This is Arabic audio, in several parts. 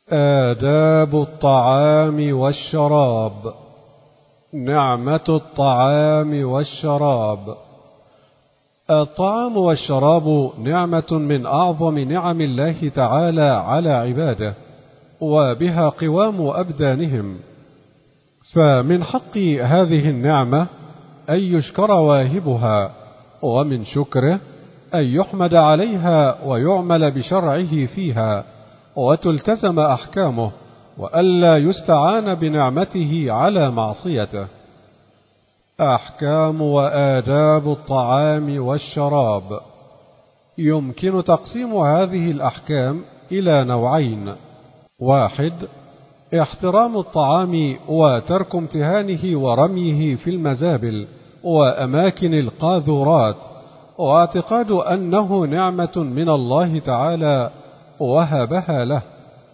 آداب الطعام والشراب. نعمة الطعام والشراب. الطعام والشراب نعمة من أعظم نعم الله تعالى على عباده، وبها قوام أبدانهم، فمن حق هذه النعمة أن يشكر واهبها، ومن شكره أن يحمد عليها ويعمل بشرعه فيها وتلتزم أحكامه، وألا يستعان بنعمته على معصيته. أحكام وآداب الطعام والشراب. يمكن تقسيم هذه الأحكام إلى نوعين: 1. احترام الطعام وترك امتهانه ورميه في المزابل وأماكن القاذورات، واعتقاد أنه نعمة من الله تعالى وهبها له.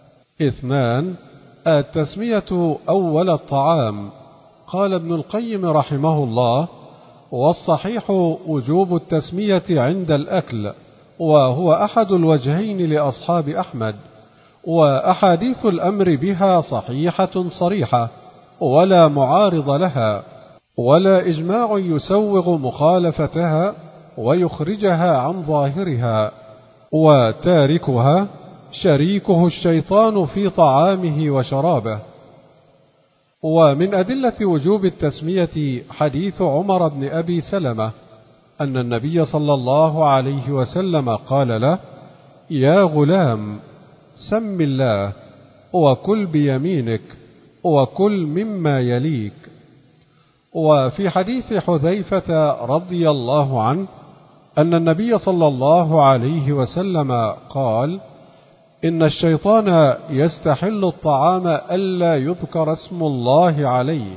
2. التسمية أول الطعام. قال ابن القيم رحمه الله: والصحيح وجوب التسمية عند الأكل، وهو أحد الوجهين لأصحاب أحمد، وأحاديث الأمر بها صحيحة صريحة ولا معارض لها، ولا إجماع يسوغ مخالفتها ويخرجها عن ظاهرها، وتاركها شريكه الشيطان في طعامه وشرابه. ومن أدلة وجوب التسمية حديث عمر بن أبي سلمة أن النبي صلى الله عليه وسلم قال له: يا غلام، سم الله وكل بيمينك وكل مما يليك. وفي حديث حذيفة رضي الله عنه أن النبي صلى الله عليه وسلم قال: إن الشيطان يستحل الطعام ألا يذكر اسم الله عليه.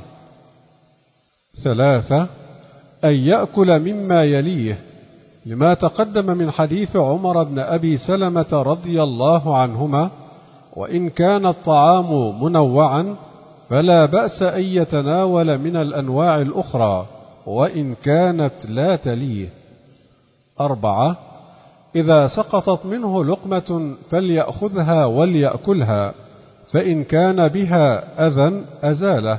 3. أن يأكل مما يليه، لما تقدم من حديث عمر بن أبي سلمة رضي الله عنهما: وإن كان الطعام منوعا فلا بأس أن يتناول من الأنواع الأخرى وإن كانت لا تليه. 4. إذا سقطت منه لقمة فليأخذها وليأكلها، فإن كان بها أذى أزاله،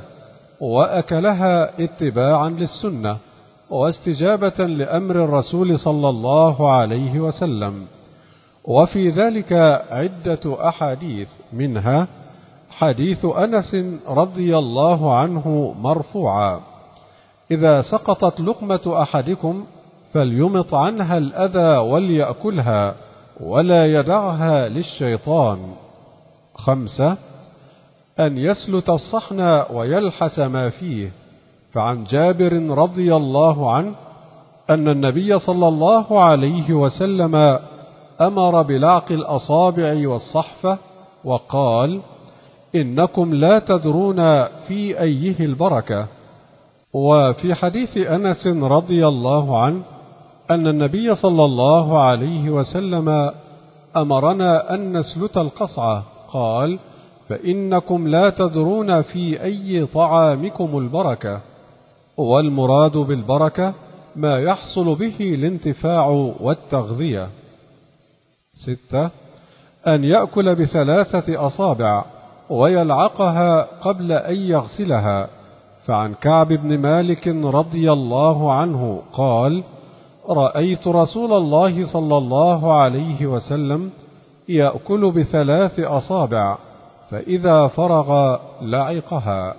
وأكلها اتباعا للسنة واستجابة لأمر الرسول صلى الله عليه وسلم. وفي ذلك عدة أحاديث، منها حديث أنس رضي الله عنه مرفوعا: إذا سقطت لقمة أحدكم فليمط عنها الأذى وليأكلها ولا يدعها للشيطان. 5. أن يسلت الصحن ويلحس ما فيه، فعن جابر رضي الله عنه أن النبي صلى الله عليه وسلم أمر بلعق الأصابع والصحفة، وقال: إنكم لا تدرون في أيه البركة. وفي حديث أنس رضي الله عنه أن النبي صلى الله عليه وسلم أمرنا أن نسلت القصعة، قال: فإنكم لا تدرون في أي طعامكم البركة. والمراد بالبركة ما يحصل به الانتفاع والتغذية. 6. أن يأكل ب3 أصابع ويلعقها قبل أن يغسلها، فعن كعب بن مالك رضي الله عنه قال: رأيت رسول الله صلى الله عليه وسلم يأكل ب3 أصابع، فإذا فرغ لعقها.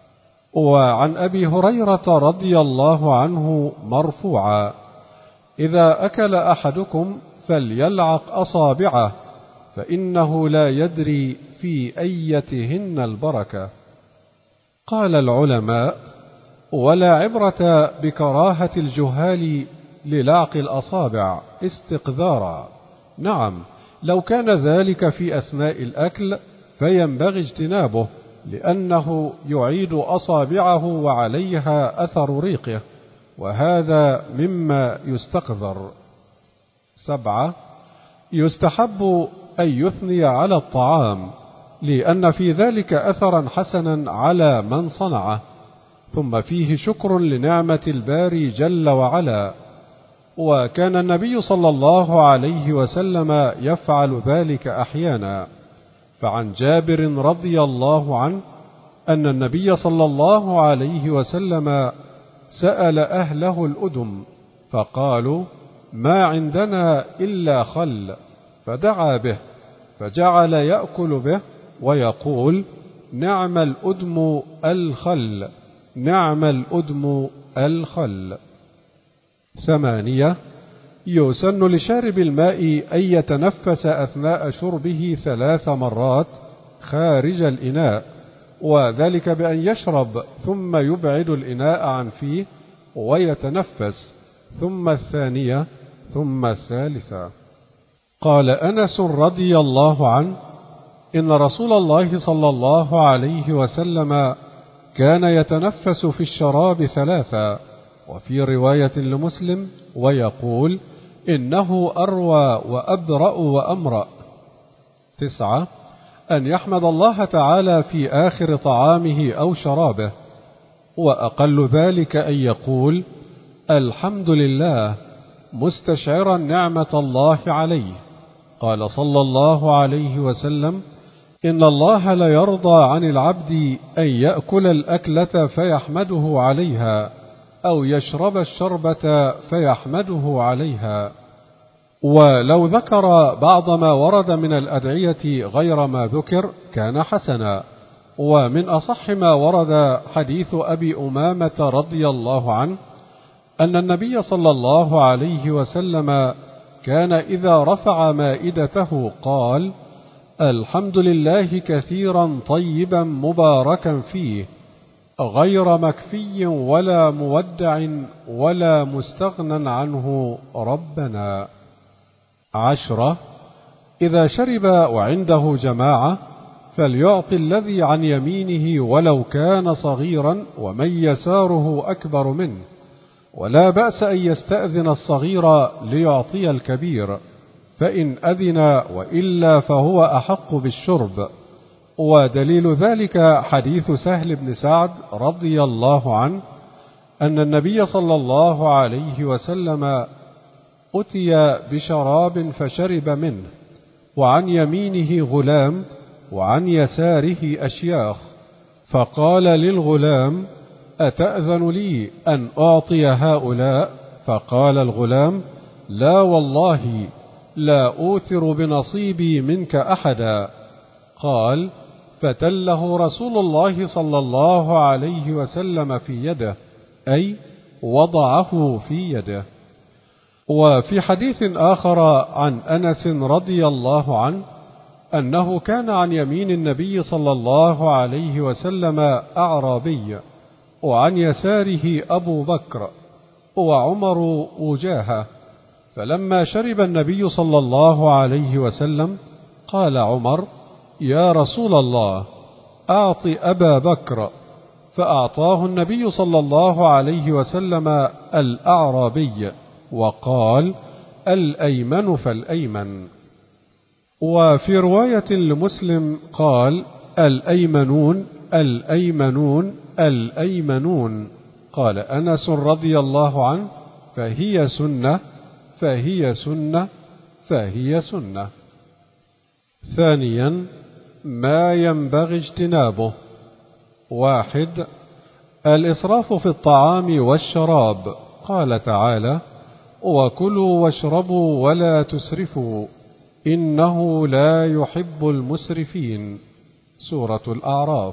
وعن أبي هريرة رضي الله عنه مرفوعا: إذا أكل أحدكم فليلعق أصابعه، فإنه لا يدري في أيتهن البركة. قال العلماء: ولا عبرة بكراهة الجهال للعق الأصابع استقذارا. نعم، لو كان ذلك في أثناء الأكل فينبغي اجتنابه، لأنه يعيد أصابعه وعليها أثر ريقه، وهذا مما يستقذر. 7. يستحب أن يثني على الطعام، لأن في ذلك أثرا حسنا على من صنعه، ثم فيه شكر لنعمة الباري جل وعلا. وكان النبي صلى الله عليه وسلم يفعل ذلك أحيانا، فعن جابر رضي الله عنه أن النبي صلى الله عليه وسلم سأل أهله الأدم فقالوا: ما عندنا إلا خل، فدعا به فجعل يأكل به ويقول: نعم الأدم الخل، نعم الأدم الخل. 8. يسن لشارب الماء أن يتنفس أثناء شربه 3 مرات خارج الإناء، وذلك بأن يشرب ثم يبعد الإناء عن فيه ويتنفس، ثم الثانية ثم الثالثة. قال أنس رضي الله عنه: إن رسول الله صلى الله عليه وسلم كان يتنفس في الشراب 3، وفي رواية لمسلم ويقول: إنه أروى وأبرأ وأمرأ. 9. أن يحمد الله تعالى في آخر طعامه أو شرابه، وأقل ذلك أن يقول: الحمد لله، مستشعرا نعمة الله عليه. قال صلى الله عليه وسلم: إن الله ليرضى عن العبد أن يأكل الأكلة فيحمده عليها، أو يشرب الشربة فيحمده عليها. ولو ذكر بعض ما ورد من الأدعية غير ما ذكر كان حسنا. ومن أصح ما ورد حديث أبي أمامة رضي الله عنه أن النبي صلى الله عليه وسلم كان إذا رفع مائدته قال: الحمد لله كثيرا طيبا مباركا فيه، غير مكفي ولا مودع ولا مستغنى عنه ربنا. 10. إذا شرب وعنده جماعة فليعطي الذي عن يمينه ولو كان صغيرا ومن يساره أكبر منه، ولا بأس أن يستأذن الصغير ليعطي الكبير، فإن أذن وإلا فهو أحق بالشرب. ودليل ذلك حديث سهل بن سعد رضي الله عنه أن النبي صلى الله عليه وسلم أتي بشراب فشرب منه، وعن يمينه غلام وعن يساره أشياخ، فقال للغلام: أتأذن لي أن أعطي هؤلاء؟ فقال الغلام: لا والله، لا أوثر بنصيبي منك أحدا. قال: فتله رسول الله صلى الله عليه وسلم في يده، أي وضعه في يده. وفي حديث آخر عن أنس رضي الله عنه أنه كان عن يمين النبي صلى الله عليه وسلم أعرابي، وعن يساره أبو بكر وعمر وجاهه، فلما شرب النبي صلى الله عليه وسلم قال عمر: يا رسول الله، أعط أبا بكر، فأعطاه النبي صلى الله عليه وسلم الأعرابي، وقال: الأيمن فالأيمن. وفي رواية لمسلم قال: الأيمنون الأيمنون الأيمنون. قال أنس رضي الله عنه: فهي سنة فهي سنة فهي سنة. 2. ما ينبغي اجتنابه: 1. الإسراف في الطعام والشراب، قال تعالى: وكلوا واشربوا ولا تسرفوا إنه لا يحب المسرفين، سورة الأعراف.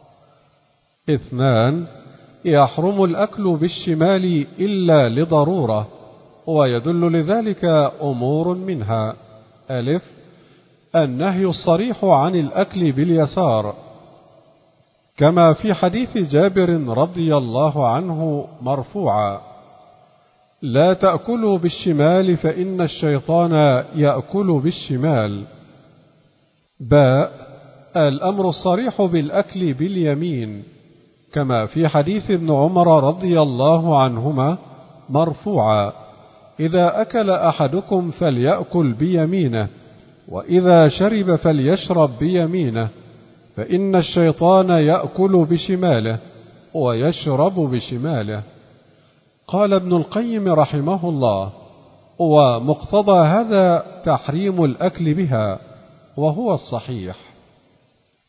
2. يحرم الأكل بالشمال إلا لضرورة، ويدل لذلك أمور منها: ألف، النهي الصريح عن الأكل باليسار، كما في حديث جابر رضي الله عنه مرفوعا: لا تأكلوا بالشمال فإن الشيطان يأكل بالشمال. باء، الأمر الصريح بالأكل باليمين، كما في حديث ابن عمر رضي الله عنهما مرفوعا: إذا أكل أحدكم فليأكل بيمينه، وإذا شرب فليشرب بيمينه، فإن الشيطان يأكل بشماله ويشرب بشماله. قال ابن القيم رحمه الله: ومقتضى هذا تحريم الأكل بها، وهو الصحيح.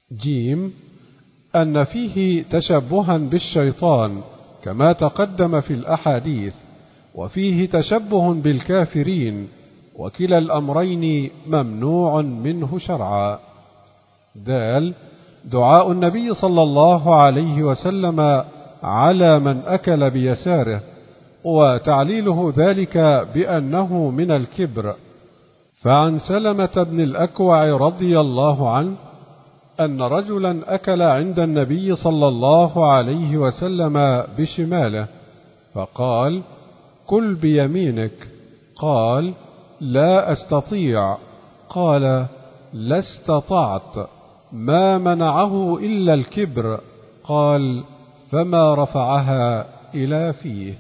جيم أن فيه تشبها بالشيطان كما تقدم في الأحاديث، وفيه تشبه بالكافرين، وكلا الأمرين ممنوع منه شرعا. دال دعاء النبي صلى الله عليه وسلم على من أكل بيساره، وتعليله ذلك بأنه من الكبر. فعن سلمة بن الأكوع رضي الله عنه أن رجلا أكل عند النبي صلى الله عليه وسلم بشماله، فقال: كل بيمينك. قال: لا أستطيع. قال: لا استطعت. ما منعه إلا الكبر. قال: فما رفعها إلى فيه.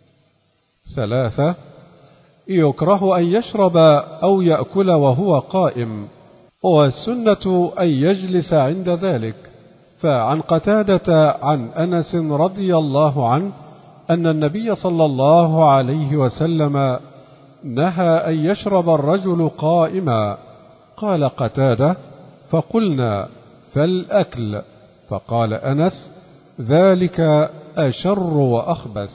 3. يكره أن يشرب أو يأكل وهو قائم، والسنة أن يجلس عند ذلك. فعن قتادة عن أنس رضي الله عنه أن النبي صلى الله عليه وسلم نهى أن يشرب الرجل قائما. قال قتادة: فقلنا: فالأكل؟ فقال أنس: ذلك أشر وأخبث.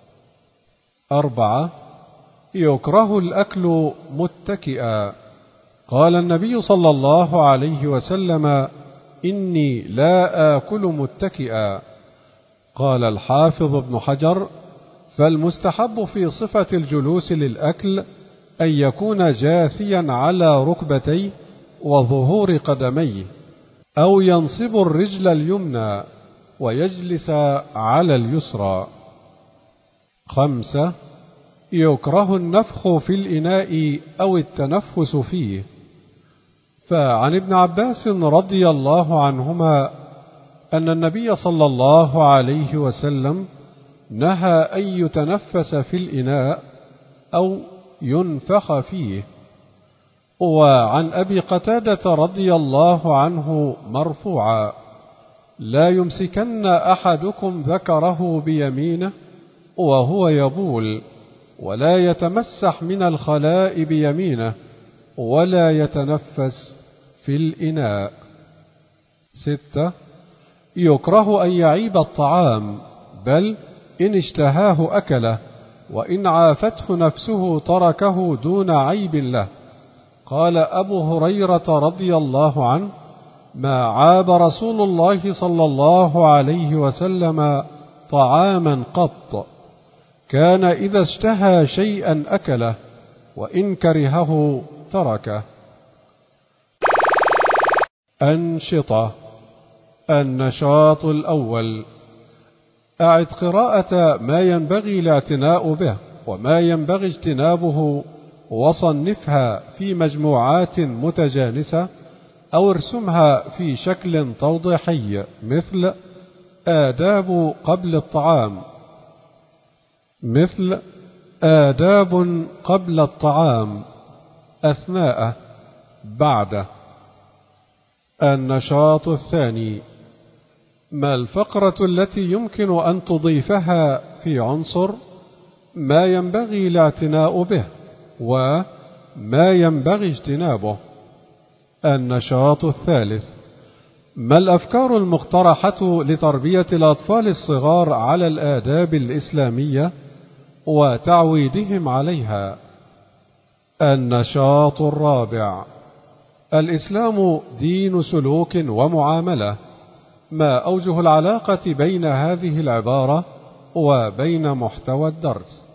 4. يكره الأكل متكئا. قال النبي صلى الله عليه وسلم: إني لا آكل متكئا. قال الحافظ ابن حجر: فالمستحب في صفة الجلوس للأكل أن يكون جاثيا على ركبتيه وظهور قدميه، أو ينصب الرجل اليمنى ويجلس على اليسرى. 5. يكره النفخ في الإناء أو التنفس فيه. فعن ابن عباس رضي الله عنهما أن النبي صلى الله عليه وسلم نهى أن يتنفس في الإناء أو ينفخ فيه. وعن أبي قتادة رضي الله عنه مرفوعا: لا يمسكن أحدكم ذكره بيمينه وهو يبول، ولا يتمسح من الخلاء بيمينه، ولا يتنفس في الإناء. 6. يكره أن يعيب الطعام، بل إن اشتهاه أكله، وإن عافته نفسه تركه دون عيب له. قال أبو هريرة رضي الله عنه: ما عاب رسول الله صلى الله عليه وسلم طعاما قط، كان إذا اشتهى شيئا أكله، وإن كرهه تركه. أنشطة. النشاط الأول: أعد قراءة ما ينبغي الاعتناء به وما ينبغي اجتنابه، وصنفها في مجموعات متجانسة، أو ارسمها في شكل توضيحي، مثل: آداب قبل الطعام، مثل: آداب قبل الطعام، أثناءه، بعده. النشاط الثاني: ما الفقرة التي يمكن أن تضيفها في عنصر ما ينبغي الاعتناء به وما ينبغي اجتنابه. النشاط الثالث: ما الأفكار المقترحة لتربية الأطفال الصغار على الآداب الإسلامية وتعويدهم عليها. النشاط الرابع: الإسلام دين سلوك ومعاملة. ما أوجه العلاقة بين هذه العبارة وبين محتوى الدرس؟